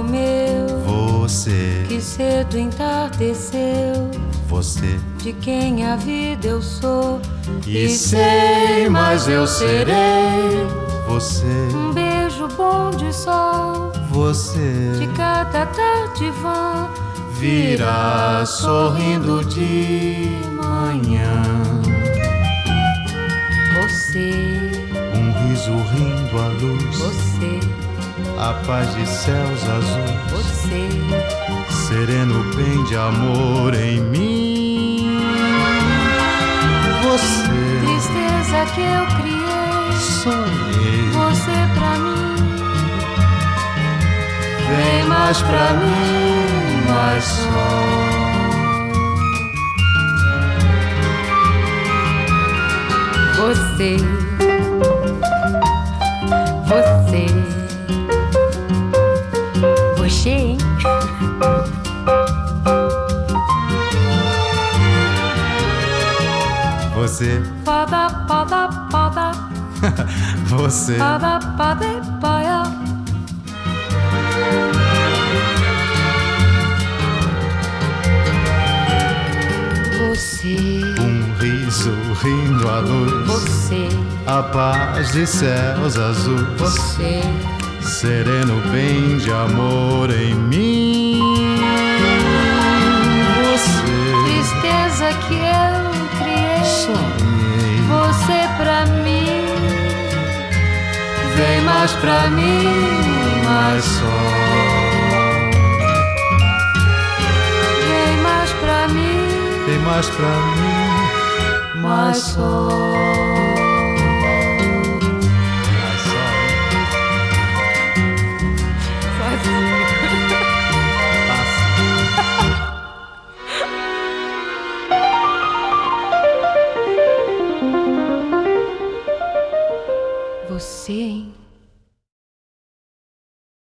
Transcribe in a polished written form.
meu, você, que cedo entardeceu, você, de quem a vida eu sou. e sei, mas eu serei. Você, Um beijo bom de sol, você, de cada tarde vã, virá sorrindo de manhã. Você, Um riso rindo à luz, você, a paz de céus azuis, você, sereno bem de amor em mim. Você, tristeza que eu criei, sonhei, você pra mim, vem mais pra mim, mais só. você, você, você, hein? Você, Pada, pada, pada, você, pada, pada, paia. Você, um riso rindo à luz, você, a paz de céus azuis, você, sereno bem de amor em mim. Você, tristeza que eu criei, sonhei, você pra mim, vem mais pra mim, mais só. vem mais pra mim, Vem mais pra mim, mais mais só. só.